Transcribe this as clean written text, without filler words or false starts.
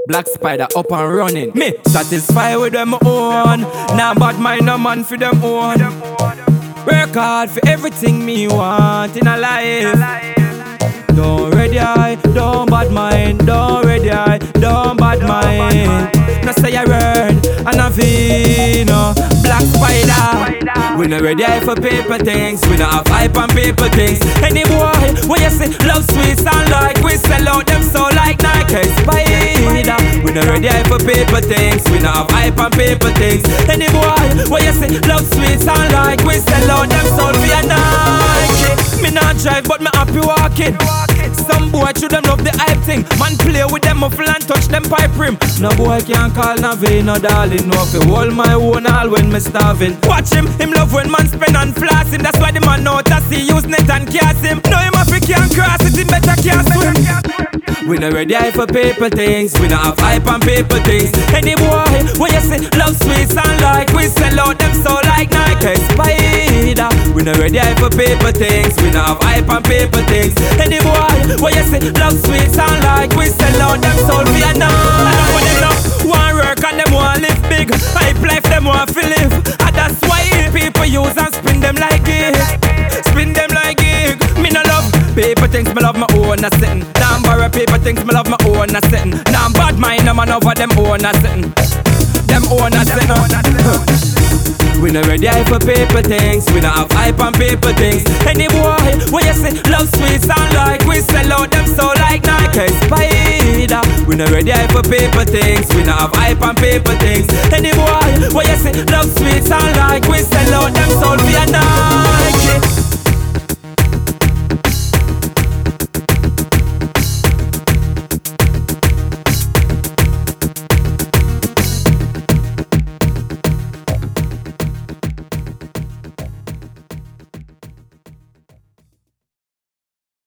Black Spider up and running. Me satisfied with them own. Nah, bad mind no man for them own. Work hard for everything me want in a life. Don't ready eye, don't bad mind. Don't ready eye, don't bad mind. No say I run and I vino. Black Spider. We no ready eye for paper things. We no have hype on paper things. Any boy, when you say love sweet sound like we sell out them so like Nike Spider. We no ready eye for paper things. We no have hype on paper things. Any boy, when you say love sweet sound like we sell out them so via Nike. Me not drive but me happy walking. Some boy should them love the hype thing. Man play with them muffle and touch them pipe rim. No boy can't call no vein, no darling. No fi hold my own all when me starving. Watch him love when man spend and floss him. That's why the man out to see use net and cast him. No him if he can't cross it, him better can't swim. We no ready eye for paper things. We no have hype on paper things. Any boy when you say love sweet sound like we sell out them so like Nike Spider. We no ready eye for paper things. We no have hype on paper things. Any boy when you say love sweet sound like we sell out them so via Nike. When them no want work and them want live big, hype life them want to live. And that's why people use and spin them like it. Spin them like it. Me no love paper things, me love my own a setting. Nah, borrow paper things, me love my own a setting. Nah, bad mind, no man over them own a setting. Them own a setting. We no ready eye for paper things. We no have hype on paper things. Any boy, when you say love sweet sound like we sell out them so like Nike Spider. We no ready eye for paper things. We no have hype on paper things. Any boy, when you say love sweet sound like we sell out them so via Nike.